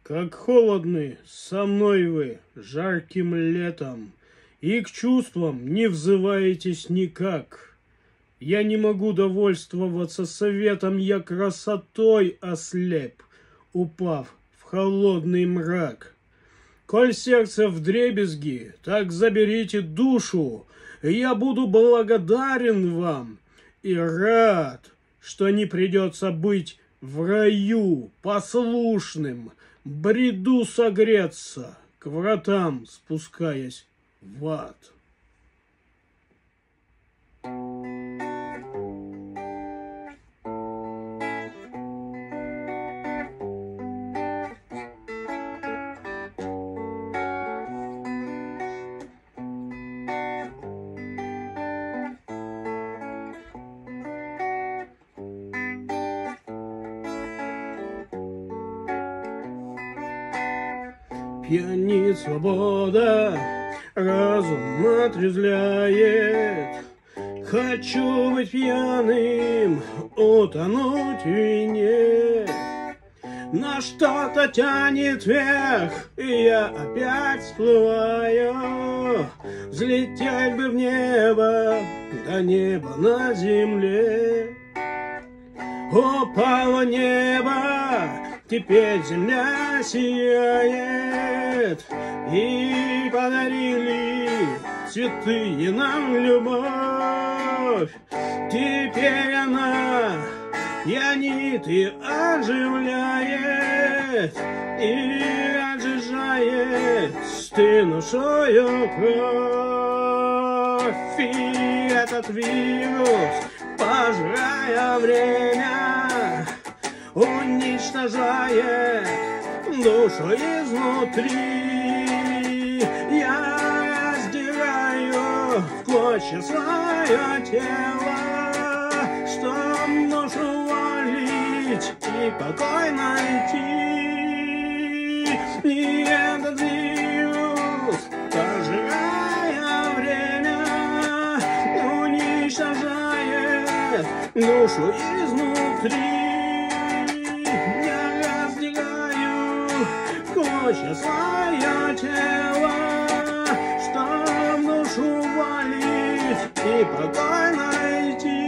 Как холодны со мной вы жарким летом, и к чувствам не взываетесь никак. Я не могу довольствоваться советом, я красотой ослеп, упав в холодный мрак. Коль сердце вдребезги, так заберите душу, я буду благодарен вам и рад, что не придется быть в раю послушным, бреду согреться, к вратам спускаясь в ад. Пьянит свобода, разум отрезвляет. Хочу быть пьяным, утонуть в вине. На что-то тянет вверх, и я опять всплываю. Взлететь бы в небо, до неба на земле. Упало небо, теперь земля сияет, и подарили святые нам любовь. Теперь она пьянит и оживляет, и отжижает стынувшую кровь. И этот вирус, пожирая время, уничтожает душу изнутри. Я раздираю в клочья свое тело, чтоб душу валить и покой найти. И этот вирус, пожирая время, уничтожает душу изнутри. Клочья свое тело, чтоб душу валить и покой найти.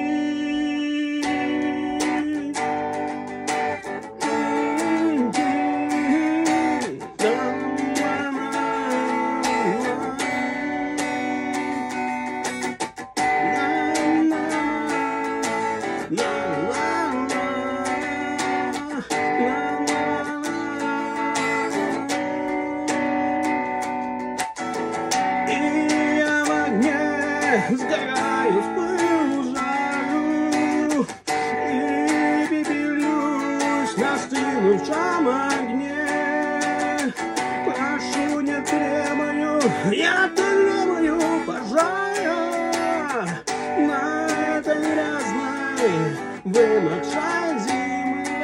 Сгораю в пылу жару и пепелюсь на стынувшем огне. Прошу, не требую, я требую пожара на этой грязной, вымокшей земле.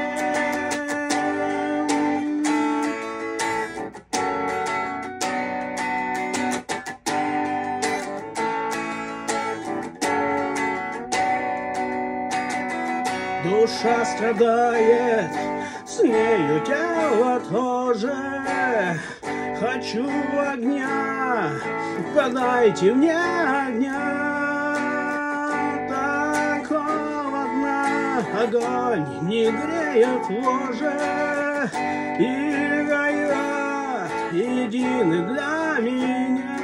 Душа страдает, с нею тело тоже. Хочу огня, подайте мне огня. Так холодно, огонь не греет в ложе. И горят едины для меня.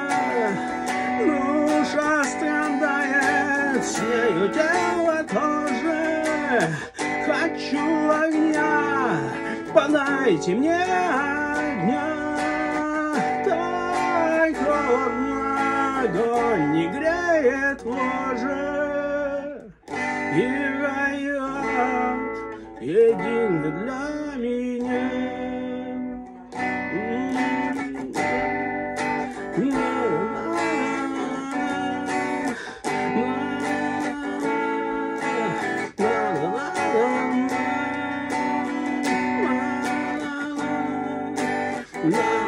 Душа страдает, с нею тело тоже. Хочу огня, подайте мне огня. Так холодно, огонь не греет в ложе. И горят едины для меня. La